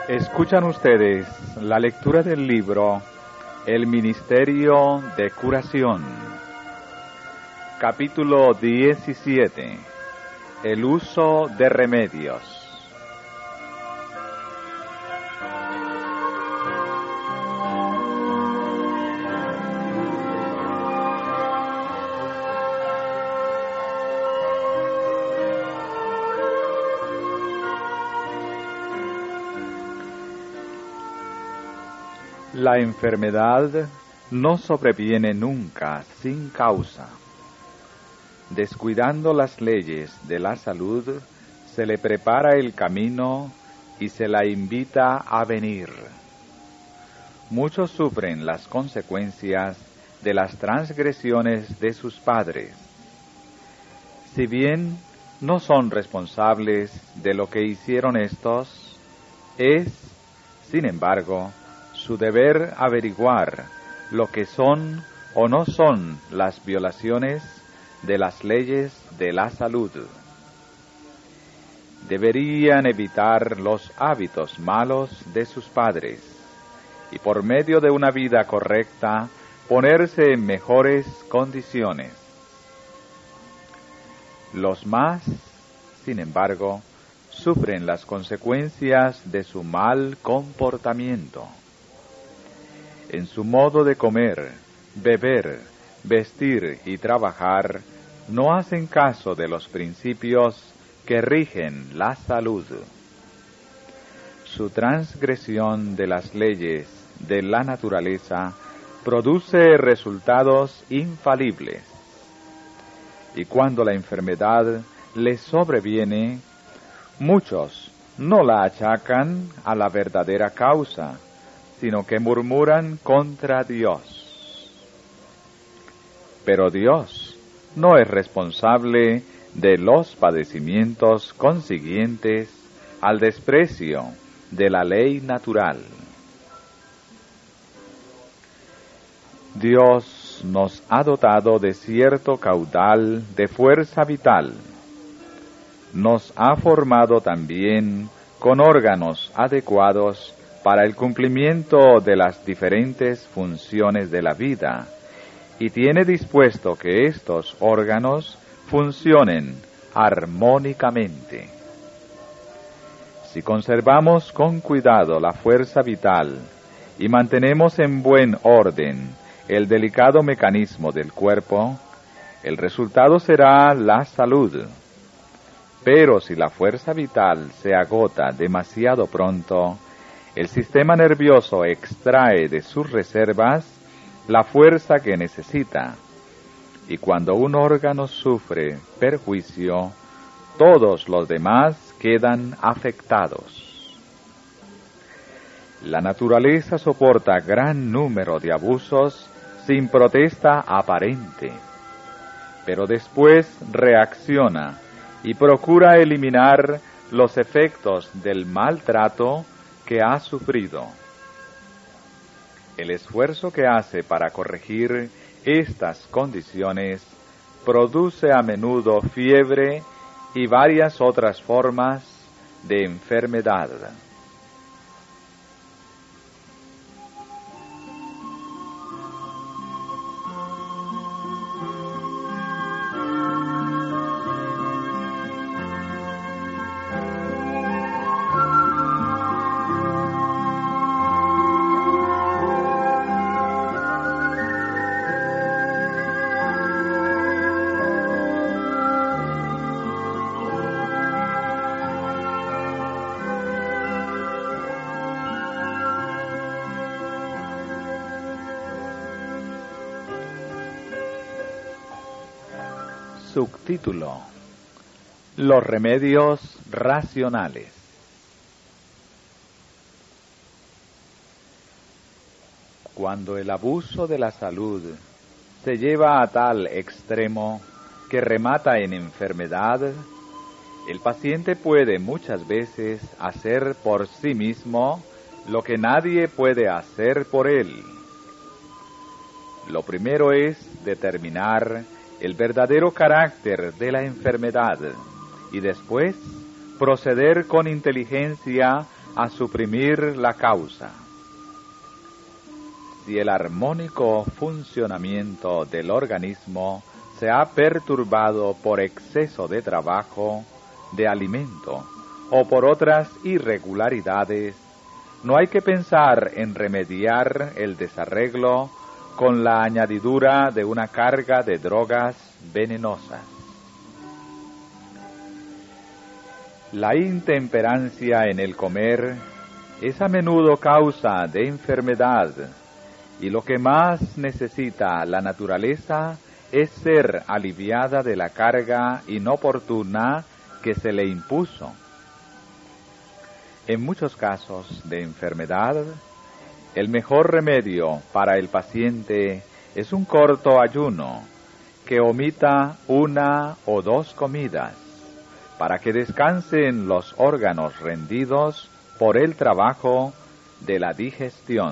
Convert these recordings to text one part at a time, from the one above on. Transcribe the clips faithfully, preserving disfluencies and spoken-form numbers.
Escuchan ustedes la lectura del libro El Ministerio de Curación, capítulo diecisiete, el uso de remedios. La enfermedad no sobreviene nunca sin causa. Descuidando las leyes de la salud, se le prepara el camino y se la invita a venir. Muchos sufren las consecuencias de las transgresiones de sus padres. Si bien no son responsables de lo que hicieron estos, es, sin embargo, su deber averiguar lo que son o no son las violaciones de las leyes de la salud. Deberían evitar los hábitos malos de sus padres y por medio de una vida correcta ponerse en mejores condiciones. Los más, sin embargo, sufren las consecuencias de su mal comportamiento. En su modo de comer, beber, vestir y trabajar, no hacen caso de los principios que rigen la salud. Su transgresión de las leyes de la naturaleza produce resultados infalibles. Y cuando la enfermedad les sobreviene, muchos no la achacan a la verdadera causa, sino que murmuran contra Dios. Pero Dios no es responsable de los padecimientos consiguientes al desprecio de la ley natural. Dios nos ha dotado de cierto caudal de fuerza vital. Nos ha formado también con órganos adecuados para el cumplimiento de las diferentes funciones de la vida, y tiene dispuesto que estos órganos funcionen armónicamente. Si conservamos con cuidado la fuerza vital y mantenemos en buen orden el delicado mecanismo del cuerpo, el resultado será la salud. Pero si la fuerza vital se agota demasiado pronto, el sistema nervioso extrae de sus reservas la fuerza que necesita, y cuando un órgano sufre perjuicio, todos los demás quedan afectados. La naturaleza soporta gran número de abusos sin protesta aparente, pero después reacciona y procura eliminar los efectos del maltrato que ha sufrido. El esfuerzo que hace para corregir estas condiciones produce a menudo fiebre y varias otras formas de enfermedad. Subtítulo: Los remedios racionales. Cuando el abuso de la salud se lleva a tal extremo que remata en enfermedad, el paciente puede muchas veces hacer por sí mismo lo que nadie puede hacer por él. Lo primero es determinar el verdadero carácter de la enfermedad y después proceder con inteligencia a suprimir la causa. Si el armónico funcionamiento del organismo se ha perturbado por exceso de trabajo, de alimento, o por otras irregularidades, no hay que pensar en remediar el desarreglo con la añadidura de una carga de drogas venenosas. La intemperancia en el comer es a menudo causa de enfermedad, y lo que más necesita la naturaleza es ser aliviada de la carga inoportuna que se le impuso. En muchos casos de enfermedad, el mejor remedio para el paciente es un corto ayuno que omita una o dos comidas para que descansen los órganos rendidos por el trabajo de la digestión.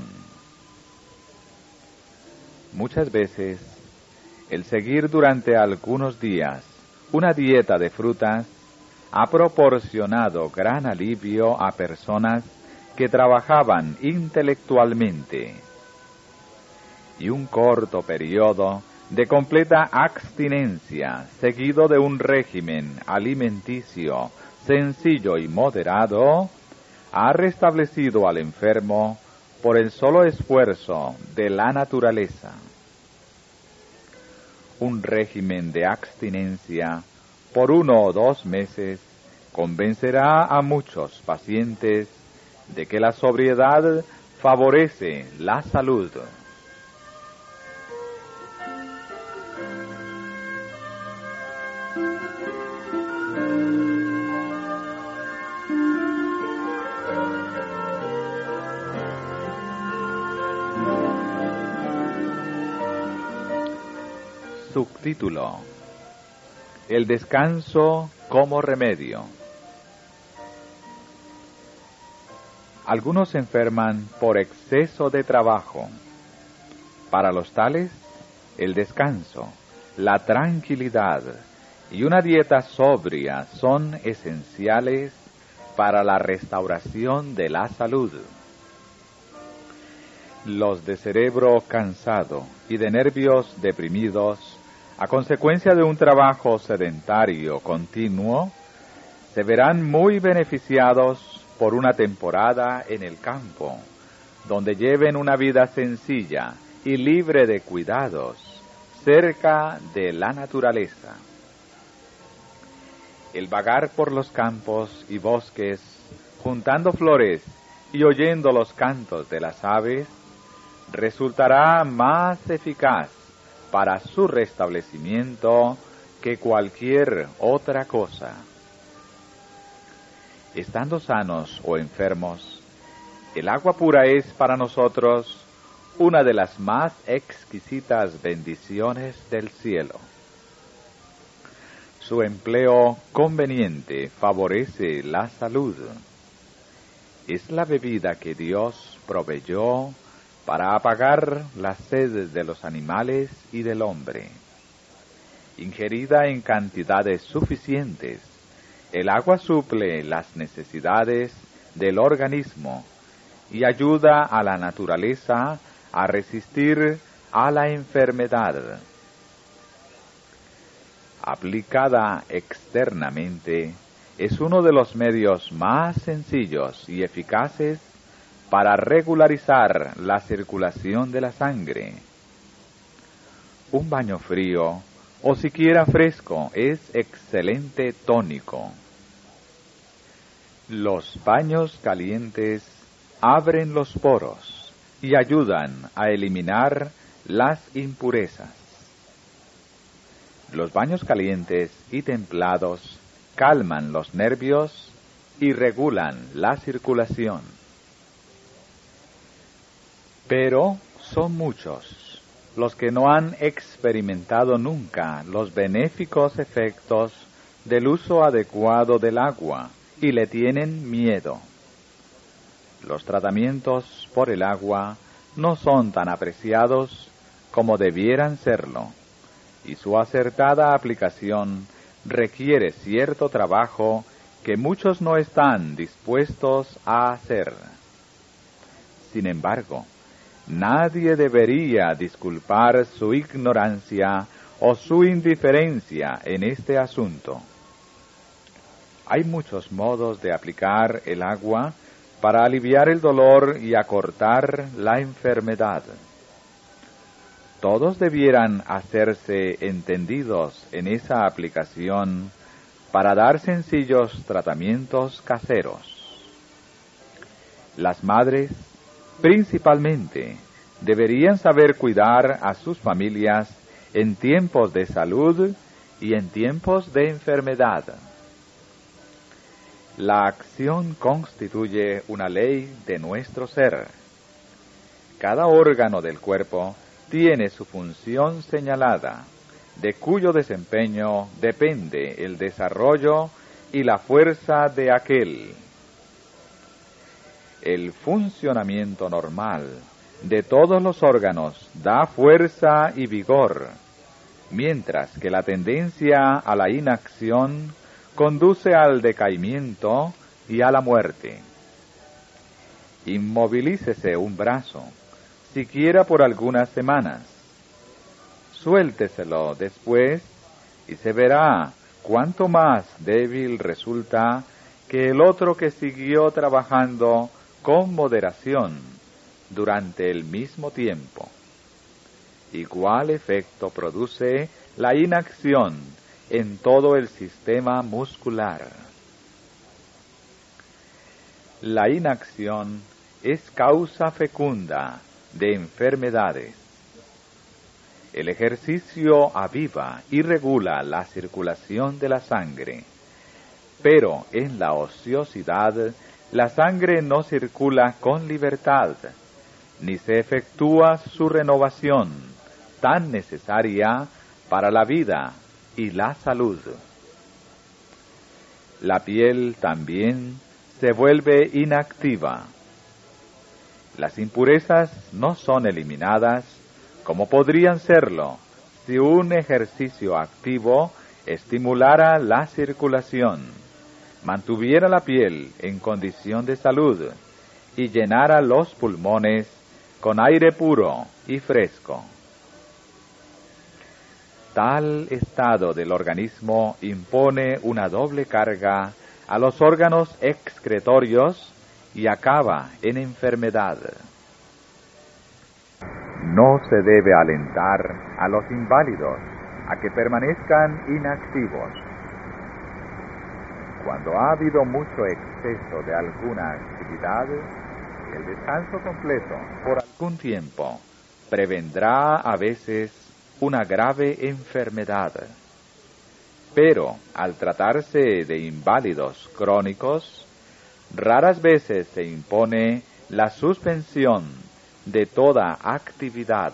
Muchas veces, el seguir durante algunos días una dieta de frutas ha proporcionado gran alivio a personas que trabajaban intelectualmente, y un corto periodo de completa abstinencia seguido de un régimen alimenticio sencillo y moderado ha restablecido al enfermo por el solo esfuerzo de la naturaleza. Un régimen de abstinencia por uno o dos meses convencerá a muchos pacientes de que la sobriedad favorece la salud. Subtítulo: El descanso como remedio. Algunos se enferman por exceso de trabajo. Para los tales, el descanso, la tranquilidad y una dieta sobria son esenciales para la restauración de la salud. Los de cerebro cansado y de nervios deprimidos, a consecuencia de un trabajo sedentario continuo, se verán muy beneficiados por una temporada en el campo, donde lleven una vida sencilla y libre de cuidados, cerca de la naturaleza. El vagar por los campos y bosques, juntando flores y oyendo los cantos de las aves, resultará más eficaz para su restablecimiento que cualquier otra cosa. Estando sanos o enfermos, el agua pura es para nosotros una de las más exquisitas bendiciones del cielo. Su empleo conveniente favorece la salud. Es la bebida que Dios proveyó para apagar las sedes de los animales y del hombre. Ingerida en cantidades suficientes, el agua suple las necesidades del organismo y ayuda a la naturaleza a resistir a la enfermedad. Aplicada externamente, es uno de los medios más sencillos y eficaces para regularizar la circulación de la sangre. Un baño frío o siquiera fresco es excelente tónico. Los baños calientes abren los poros y ayudan a eliminar las impurezas. Los baños calientes y templados calman los nervios y regulan la circulación. Pero son muchos los que no han experimentado nunca los benéficos efectos del uso adecuado del agua y le tienen miedo. Los tratamientos por el agua no son tan apreciados como debieran serlo, y su acertada aplicación requiere cierto trabajo que muchos no están dispuestos a hacer. Sin embargo, nadie debería disculpar su ignorancia o su indiferencia en este asunto. Hay muchos modos de aplicar el agua para aliviar el dolor y acortar la enfermedad. Todos debieran hacerse entendidos en esa aplicación para dar sencillos tratamientos caseros. Las madres, principalmente, deberían saber cuidar a sus familias en tiempos de salud y en tiempos de enfermedad. La acción constituye una ley de nuestro ser. Cada órgano del cuerpo tiene su función señalada, de cuyo desempeño depende el desarrollo y la fuerza de aquel. El funcionamiento normal de todos los órganos da fuerza y vigor, mientras que la tendencia a la inacción conduce al decaimiento y a la muerte. Inmovilícese un brazo, siquiera por algunas semanas. Suélteselo después y se verá cuánto más débil resulta que el otro que siguió trabajando con moderación durante el mismo tiempo. Igual efecto produce la inacción en todo el sistema muscular. La inacción es causa fecunda de enfermedades. El ejercicio aviva y regula la circulación de la sangre, pero en la ociosidad la sangre no circula con libertad, ni se efectúa su renovación, tan necesaria para la vida y la salud. La piel también se vuelve inactiva. Las impurezas no son eliminadas como podrían serlo si un ejercicio activo estimulara la circulación, mantuviera la piel en condición de salud y llenara los pulmones con aire puro y fresco. Tal estado del organismo impone una doble carga a los órganos excretorios y acaba en enfermedad. No se debe alentar a los inválidos a que permanezcan inactivos. Cuando ha habido mucho exceso de alguna actividad, el descanso completo por algún tiempo prevendrá a veces una grave enfermedad. Pero al tratarse de inválidos crónicos, raras veces se impone la suspensión de toda actividad.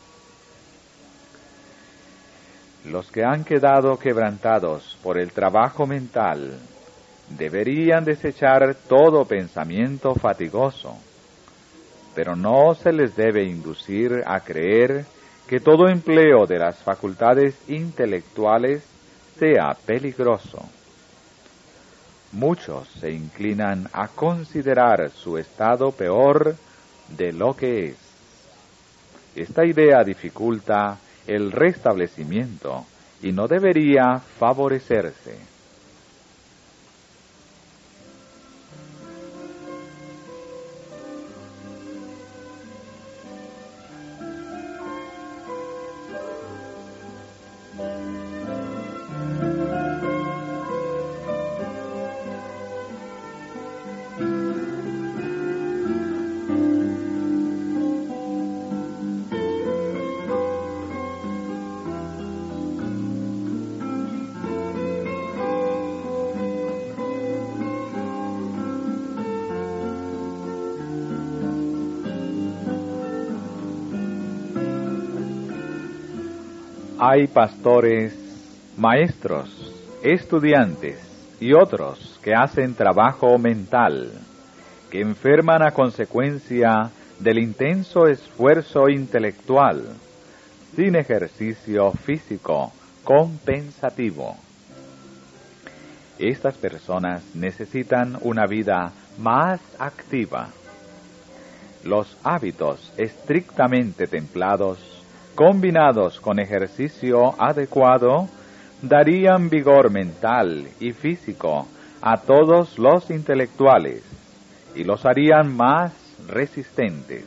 Los que han quedado quebrantados por el trabajo mental deberían desechar todo pensamiento fatigoso, pero no se les debe inducir a creer que todo empleo de las facultades intelectuales sea peligroso. Muchos se inclinan a considerar su estado peor de lo que es. Esta idea dificulta el restablecimiento y no debería favorecerse. Hay pastores, maestros, estudiantes y otros que hacen trabajo mental, que enferman a consecuencia del intenso esfuerzo intelectual, sin ejercicio físico compensativo. Estas personas necesitan una vida más activa. Los hábitos estrictamente templados, combinados con ejercicio adecuado, darían vigor mental y físico a todos los intelectuales y los harían más resistentes.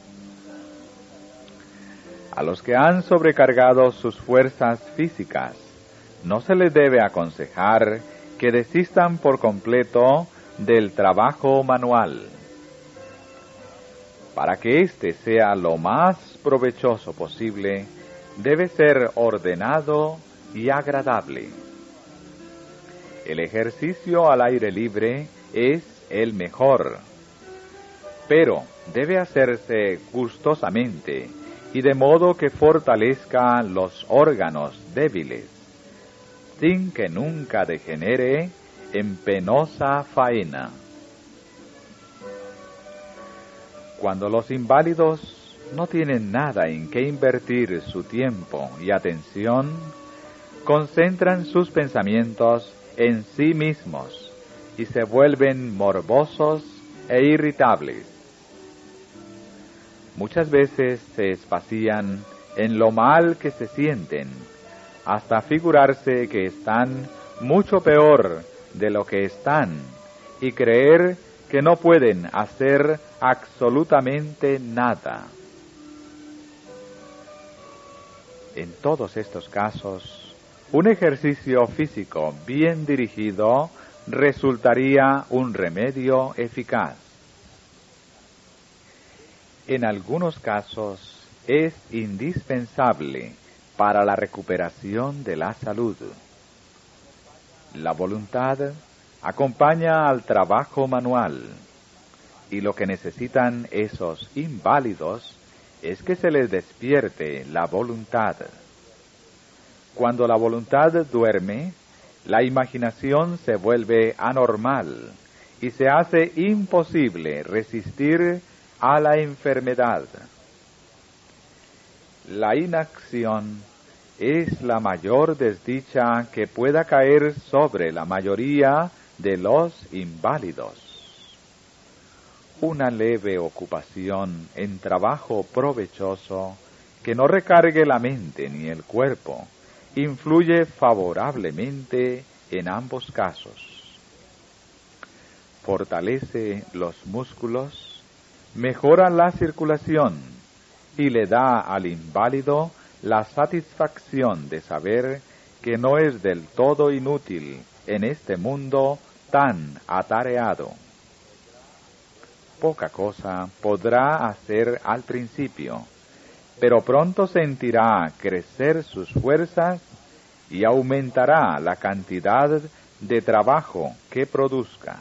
A los que han sobrecargado sus fuerzas físicas, no se les debe aconsejar que desistan por completo del trabajo manual. Para que éste sea lo más provechoso posible, debe ser ordenado y agradable. El ejercicio al aire libre es el mejor, pero debe hacerse gustosamente y de modo que fortalezca los órganos débiles, sin que nunca degenere en penosa faena. Cuando los inválidos no tienen nada en que invertir su tiempo y atención, concentran sus pensamientos en sí mismos y se vuelven morbosos e irritables. Muchas veces se espacían en lo mal que se sienten, hasta figurarse que están mucho peor de lo que están y creer que no pueden hacer absolutamente nada. En todos estos casos, un ejercicio físico bien dirigido resultaría un remedio eficaz. En algunos casos es indispensable para la recuperación de la salud. La voluntad acompaña al trabajo manual, y lo que necesitan esos inválidos es que se les despierte la voluntad. Cuando la voluntad duerme, la imaginación se vuelve anormal y se hace imposible resistir a la enfermedad. La inacción es la mayor desdicha que pueda caer sobre la mayoría de los inválidos. Una leve ocupación en trabajo provechoso que no recargue la mente ni el cuerpo influye favorablemente en ambos casos. Fortalece los músculos, mejora la circulación y le da al inválido la satisfacción de saber que no es del todo inútil en este mundo tan atareado. Poca cosa podrá hacer al principio, pero pronto sentirá crecer sus fuerzas y aumentará la cantidad de trabajo que produzca.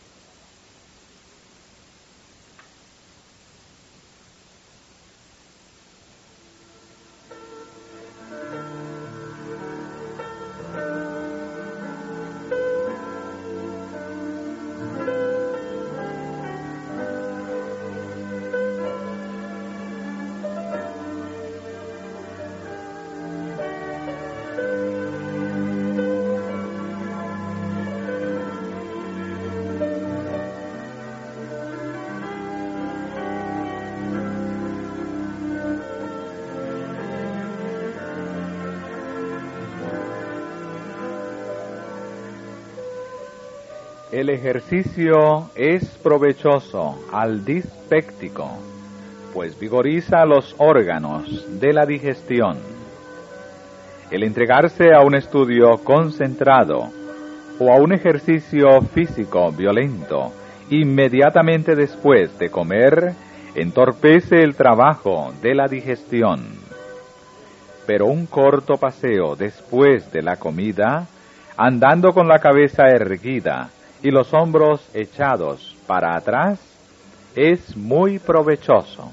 El ejercicio es provechoso al dispéptico, pues vigoriza los órganos de la digestión. El entregarse a un estudio concentrado o a un ejercicio físico violento inmediatamente después de comer entorpece el trabajo de la digestión. Pero un corto paseo después de la comida, andando con la cabeza erguida y los hombros echados para atrás, es muy provechoso.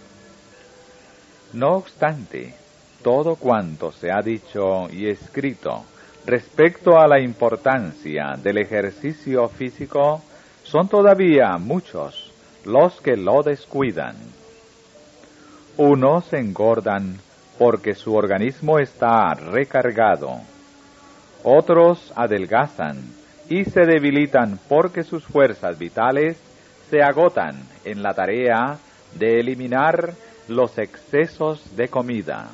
No obstante, todo cuanto se ha dicho y escrito respecto a la importancia del ejercicio físico, son todavía muchos los que lo descuidan. Unos engordan porque su organismo está recargado, otros adelgazan y se debilitan porque sus fuerzas vitales se agotan en la tarea de eliminar los excesos de comida.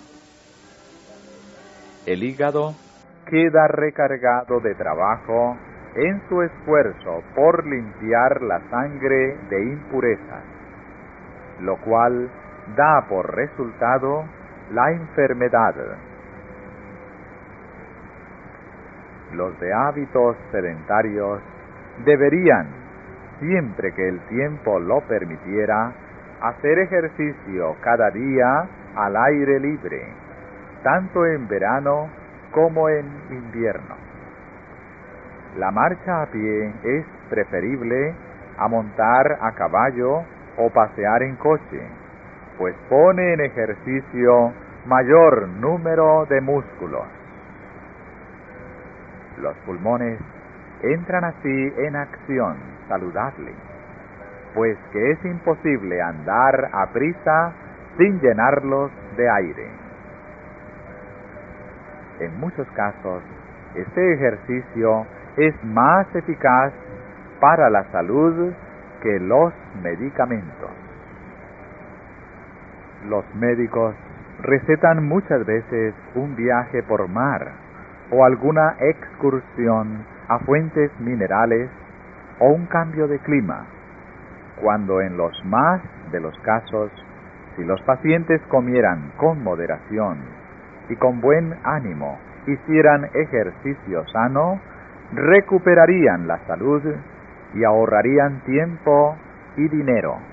El hígado queda recargado de trabajo en su esfuerzo por limpiar la sangre de impurezas, lo cual da por resultado la enfermedad. Los de hábitos sedentarios deberían, siempre que el tiempo lo permitiera, hacer ejercicio cada día al aire libre, tanto en verano como en invierno. La marcha a pie es preferible a montar a caballo o pasear en coche, pues pone en ejercicio mayor número de músculos. Los pulmones entran así en acción saludable, pues que es imposible andar a prisa sin llenarlos de aire. En muchos casos, este ejercicio es más eficaz para la salud que los medicamentos. Los médicos recetan muchas veces un viaje por mar o alguna excursión a fuentes minerales o un cambio de clima, cuando en los más de los casos, si los pacientes comieran con moderación y con buen ánimo, hicieran ejercicio sano, recuperarían la salud y ahorrarían tiempo y dinero.